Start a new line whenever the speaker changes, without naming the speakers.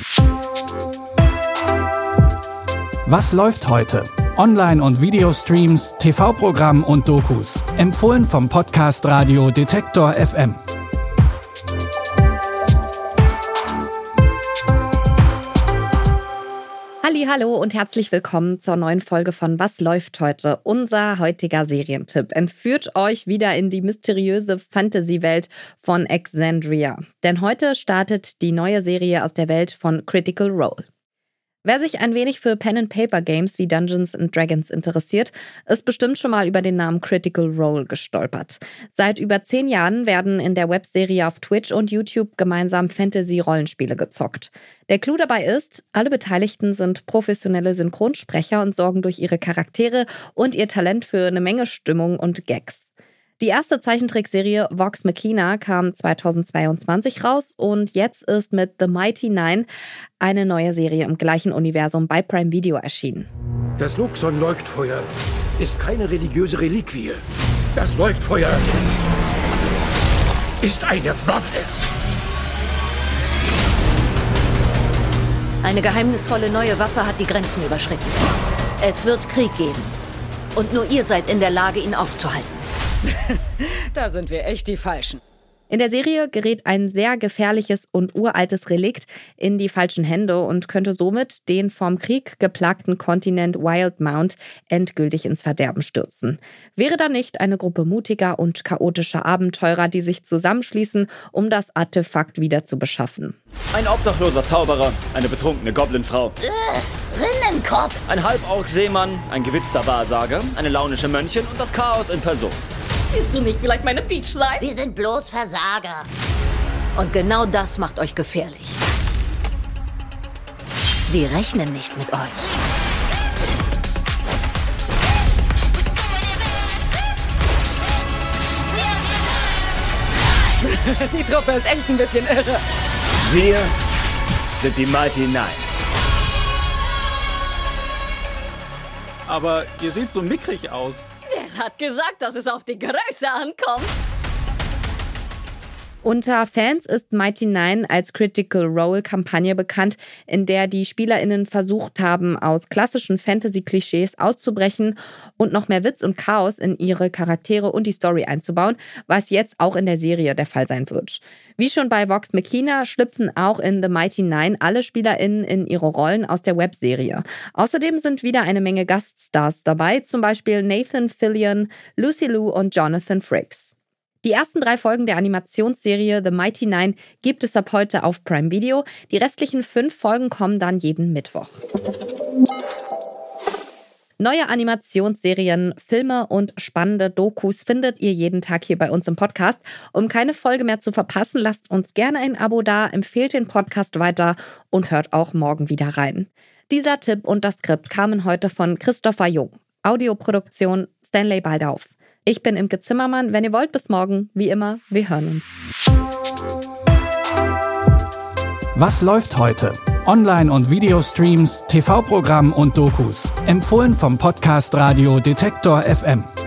Was läuft heute? Online- und Videostreams, TV-Programm und Dokus. Empfohlen vom Podcast Radio Detektor FM.
Hallo und herzlich willkommen zur neuen Folge von Was läuft heute? Unser heutiger Serientipp entführt euch wieder in die mysteriöse Fantasy-Welt von Exandria. Denn heute startet die neue Serie aus der Welt von Critical Role. Wer sich ein wenig für Pen-and-Paper-Games wie Dungeons & Dragons interessiert, ist bestimmt schon mal über den Namen Critical Role gestolpert. Seit über 10 Jahren werden in der Webserie auf Twitch und YouTube gemeinsam Fantasy-Rollenspiele gezockt. Der Clou dabei ist, alle Beteiligten sind professionelle Synchronsprecher und sorgen durch ihre Charaktere und ihr Talent für eine Menge Stimmung und Gags. Die erste Zeichentrickserie Vox Machina kam 2022 raus und jetzt ist mit The Mighty Nein eine neue Serie im gleichen Universum bei Prime Video erschienen.
Das Luxon-Leuchtfeuer ist keine religiöse Reliquie. Das Leuchtfeuer ist eine Waffe.
Eine geheimnisvolle neue Waffe hat die Grenzen überschritten. Es wird Krieg geben. Und nur ihr seid in der Lage, ihn aufzuhalten.
Da sind wir echt die Falschen.
In der Serie gerät ein sehr gefährliches und uraltes Relikt in die falschen Hände und könnte somit den vom Krieg geplagten Kontinent Wildemount endgültig ins Verderben stürzen. Wäre da nicht eine Gruppe mutiger und chaotischer Abenteurer, die sich zusammenschließen, um das Artefakt wieder zu beschaffen?
Ein obdachloser Zauberer, eine betrunkene Goblinfrau.
Rinnenkopf!
Ein Halborg-Seemann, ein gewitzter Wahrsager, eine launische Mönchin und das Chaos in Person.
Willst du nicht vielleicht meine Peach sein?
Wir sind bloß Versager. Und genau das macht euch gefährlich. Sie rechnen nicht mit euch.
Die Truppe ist echt ein bisschen irre.
Wir sind die Mighty Nein.
Aber ihr seht so mickrig aus.
Wer hat gesagt, dass es auf die Größe ankommt?
Unter Fans ist Mighty Nein als Critical Role-Kampagne bekannt, in der die SpielerInnen versucht haben, aus klassischen Fantasy-Klischees auszubrechen und noch mehr Witz und Chaos in ihre Charaktere und die Story einzubauen, was jetzt auch in der Serie der Fall sein wird. Wie schon bei Vox Machina schlüpfen auch in The Mighty Nein alle SpielerInnen in ihre Rollen aus der Webserie. Außerdem sind wieder eine Menge Gaststars dabei, zum Beispiel Nathan Fillion, Lucy Liu und Jonathan Frakes. Die ersten 3 Folgen der Animationsserie The Mighty Nein gibt es ab heute auf Prime Video. Die restlichen 5 Folgen kommen dann jeden Mittwoch. Neue Animationsserien, Filme und spannende Dokus findet ihr jeden Tag hier bei uns im Podcast. Um keine Folge mehr zu verpassen, lasst uns gerne ein Abo da, empfehlt den Podcast weiter und hört auch morgen wieder rein. Dieser Tipp und das Skript kamen heute von Christopher Jung. Audioproduktion Stanley Baldauf. Ich bin Imke Zimmermann. Wenn ihr wollt, bis morgen. Wie immer, wir hören uns.
Was läuft heute? Online- und Videostreams, TV-Programm und Dokus. Empfohlen vom Podcast Radio Detektor FM.